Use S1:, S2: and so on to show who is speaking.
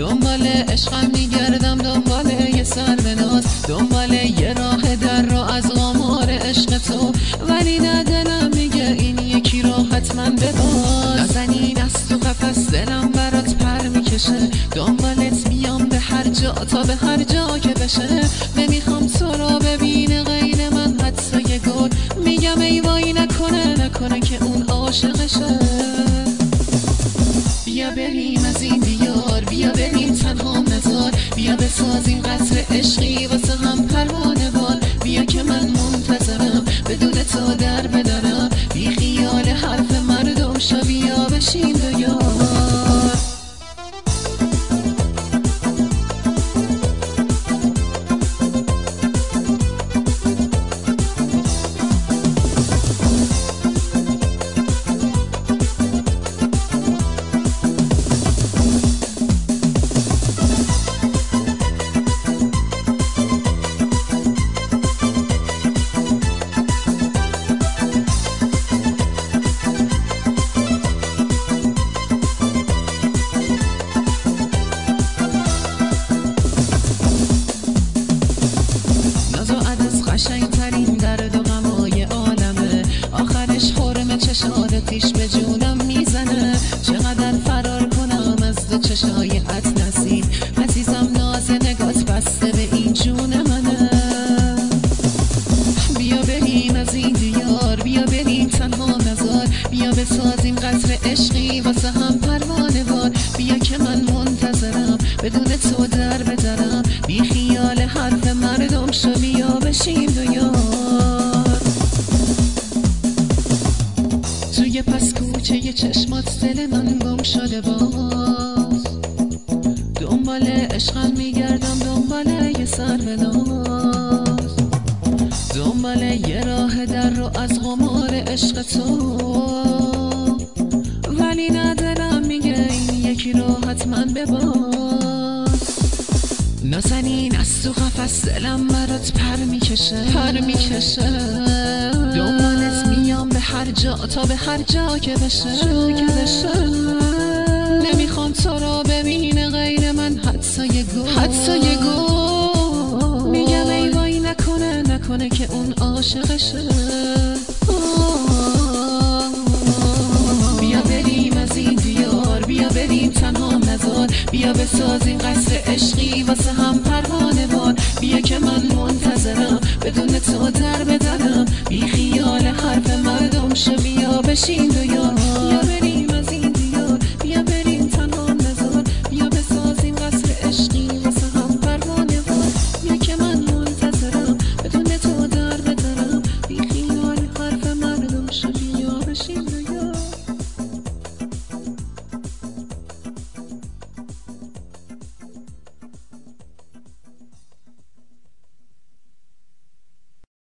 S1: دنبال عشقم میگردم، دنبال یه سر به ناز، دنبال یه راه در رو از غمار عشق تو، ولی نه دلم میگه این یکی رو حتما بباز. نازنین از تو قفس دلم برات پر میکشه، دنبالت میام به هر جا تا به هر جا که بشه. نمیخوام تو رو ببینه غیر من حتی یه گل، میگم ای وای نکنه که اون عاشقشه. بیا بریم از این دیار، بیا بریم تنها نزار، بیا بسازیم قصر عشقی واسه هم پروانه وار. بیا که من منتظرم بدون تو در بدرم، بی خیال حرف مردم شو، بیا بشین دو یار. قشنگترین درد و غمای عالمه، آخرش خرم چشاتیش به جونم میزنه. چقدر فرار کنم از دو چشای اطلسی، عزیزم ناز نگات بسته به این جون منه. بیا بریم از این دیار، بیا بریم تنها نزار، بیا بسازیم قصر عشقی واسه هم پروانه وار. بیا که من منتظرم بدون تو در بدرم، بی خیال حرف مردم شو، بیا بشین دو یار. توی پس کوچه ی چشمات دل من گم شده باز، دنبال عشقم میگردم، دنبال یه سر به ناز، دنبال یه راه در رو از غمار عشق تو، ولی نه دلم میگه این یکی رو حتما بباز. نازنین از تو قفس دلم برات پر میکشه، دنبالت میام به هر جا تا به هر جا که بشه. نمیخوام تو رو ببینه غیر من حتی یه گل، میگم ای وای نکنه که اون عاشقشه. بیا بریم از این دیار، بیا بریم تنها نزار، بیا بسازیم قصر عشقی واسه هم پروانه وار. بیا که من منتظرم بدون تو در بدرم، بی خیال حرف مردم شو، بیا بشین دو